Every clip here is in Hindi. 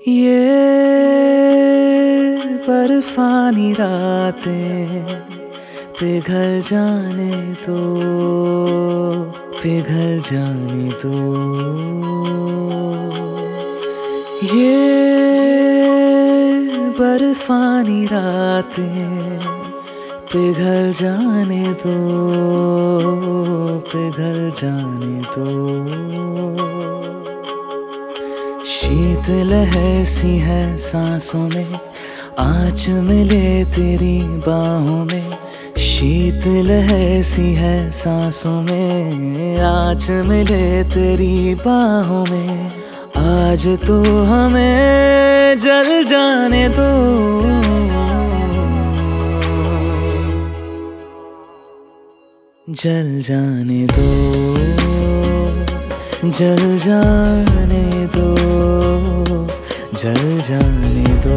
ये बर्फानी रातें पिघल जाने दो, पिघल जाने दो। ये बर्फानी रातें पिघल जाने दो, पिघल जाने दो। शीत लहर सी है सांसों में, आँच मिले तेरी बाहों में। शीत लहर सी है सांसों में, आँच मिले तेरी बाहों में। आज तो हमें जल जाने दो, जल जाने दो, जल जाने दो, जल जाने दो।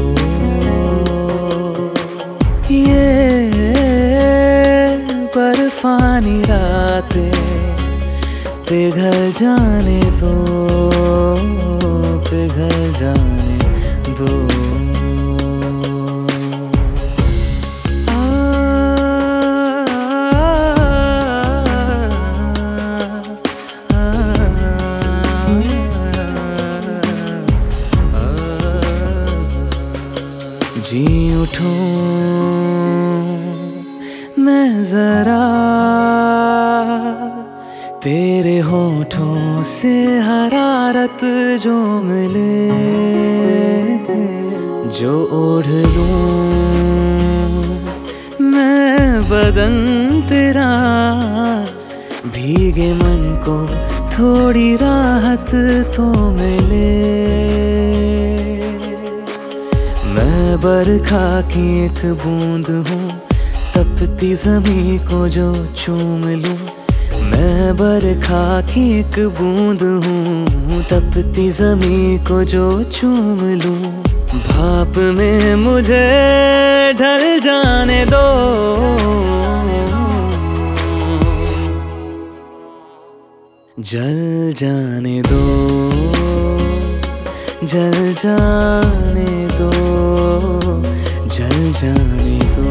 ये बर्फानी रातें पिघल जाने दो, पिघल जाने दो। जी उठूं मैं जरा तेरे होठों से हरारत जो मिले, जो ओढ़ लूं मैं बदन तेरा। भीगे मन को थोड़ी राहत तो मिले। मैं बरखा की एक बूंद हूँ, तपती ज़मीं को जो चूम लूं। मैं बरखा की एक बूंद हूँ, तपती ज़मीं को जो चूम लूं। भाप में मुझे ढल जाने दो, जल जाने दो, जल जाने दो, जल जाने दो।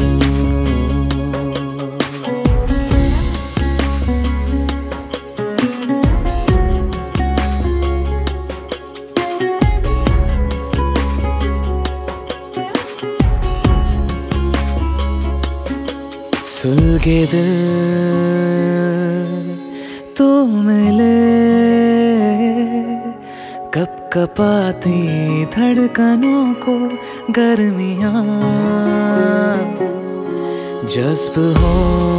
सुलगे दिल तो मिले, कप कपाती धड़कनों को गर्मियाँ। जज्ब हो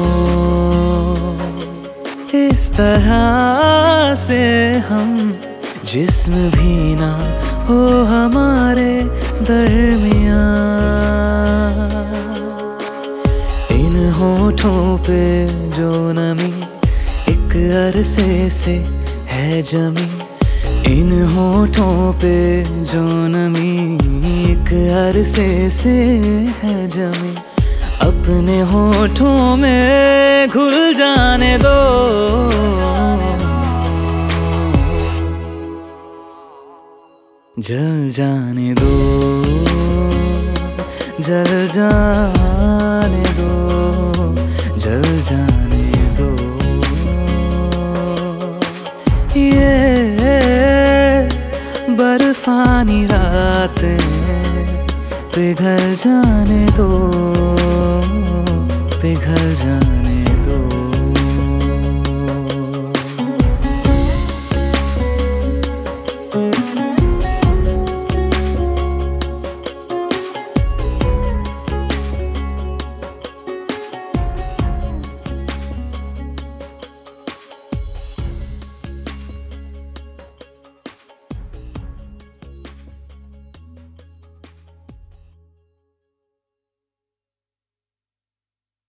इस तरह से हम, जिस्म भी ना हो हमारे दरमियाँ। इन होठों पे जो नमी एक अरसे से है जमी। इन होठों पे जो नमी एक अरसे से है जमी। अपने होठों में घुल जाने दो, जल जाने दो, जल जाने दो, जल जाने दो। ये बर्फानी रातें पिघल जाने दो, पिघल जाने